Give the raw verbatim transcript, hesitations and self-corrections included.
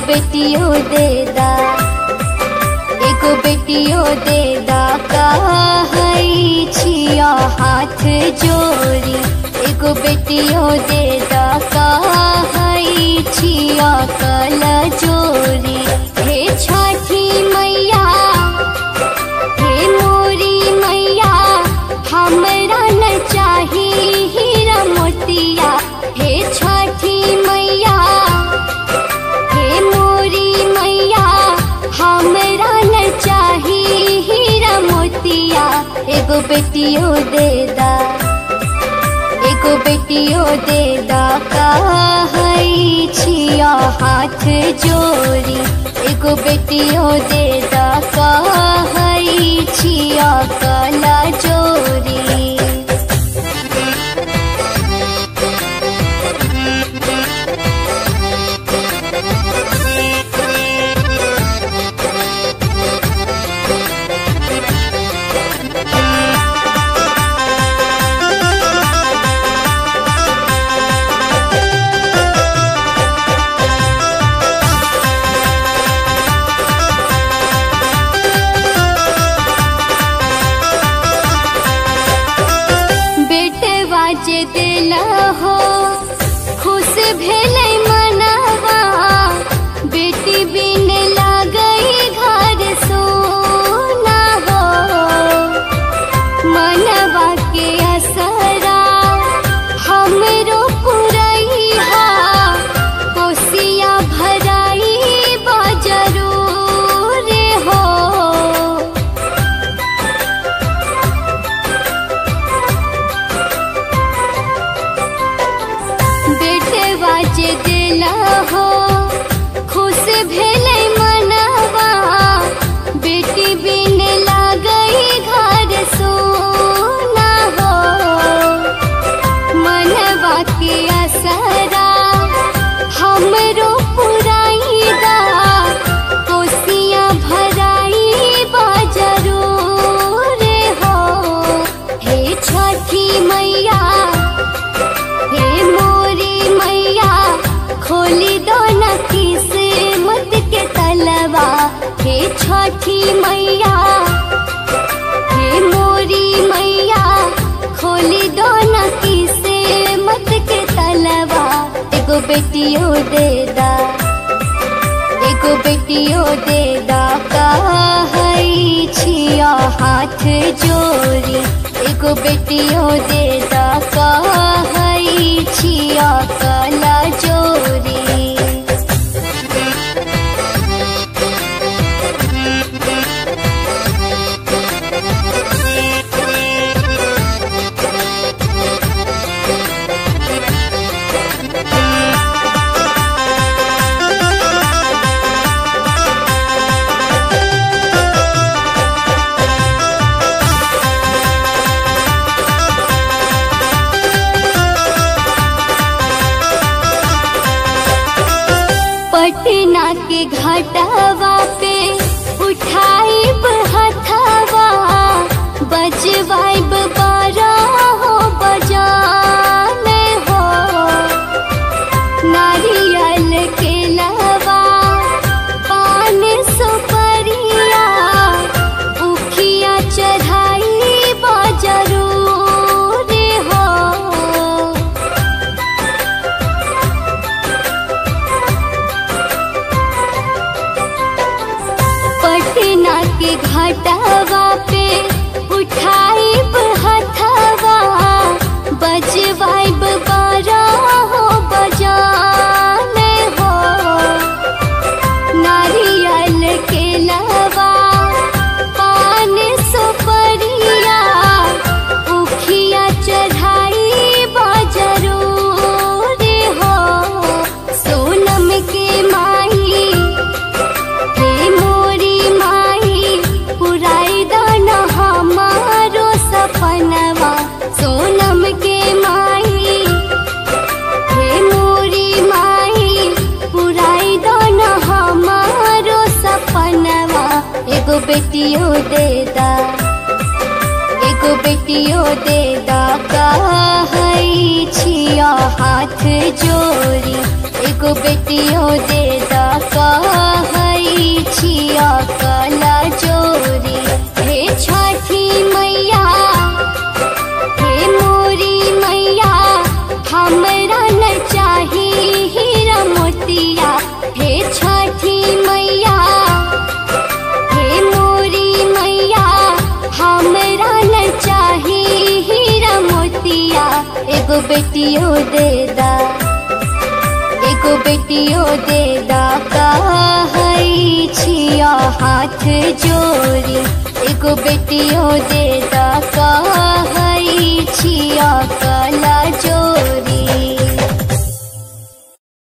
बेटियो दे दा, एगो बेटियो दे दा, कहै छिया हाथ जोड़ी। एगो बेटियो दे दा, कहै छिया कल जोड़ी। हे छठी मैया, हे मोरी मैया, हमरा न चाही हीरा मोतिया। हे छठी मैया, हे मोरी मैया, हमरा न चाही हीरा मोतिया। एगो बेटियो दे दा, एगो बेटियो दे दा, कहै छिया हाथ जोड़ी। एगो बेटियो दे दा, कहै छिया कला जोड़ी। जे दिला हो खुश भेलै मनवा, बेटी बिन लागई घर सोना हो। मनवा के असरा हमरो पुरैहा, कोसिया भराई बा जरूर हो। जे दिला हो खुश भेलै मनवा, बेटी बिन लागई घर सोना हो। मनवा के असरा हमरो पुराई दा, कोसिया भराई बा जरूर हो। हे छठी मैया, हे मोरी मैया, खोली दो न किस्मत के तलवा। हे छठी मैया, हे मोरी मैया, खोली दो न किस्मत के तलवा। एगो बेटियो दे दा, एगो बेटियो दे दा, कहै छिया हाथ जोड़ी। एगो बेटियो दे दा, कहै छिया कला जोड़ी। पटना के घाटवा पे उठाइब हथवा, बजवाइब बारहो बजाने हो। नारियल के लवा, पान सुपरिया, उखिया चढ़ाई बा जरूर हो। पटना के घाटवा पे उठाइब हथवा, बजवाइब बारहो बजाने हो। नारियल के लवा, पान सुपरिया, उखिया चढ़ाई बा जरूर हो। सोनम के माई, हे मोरी माई, पुराई दाना हमारो सपनवा। सोनम के माई, हे मोरी माई, पुराई दाना हमारो सपनवा। एगो बेटियो दे दा, एगो बेटियो दे दा, कहै छिया हाथ जोड़ी। एगो बेटियो दे दा कहै छिया कला जोरी। हे छठी मैया हे मोरी मैया हमरा न चाही हीरा मोतिया। हे छठी मैया हे मोरी मैया हमरा न चाही हीरा मोतिया। एगो बेटियो दे दा एगो बेटियो दे दा कहै छिया हाथ जोड़ी। एगो बेटियो दे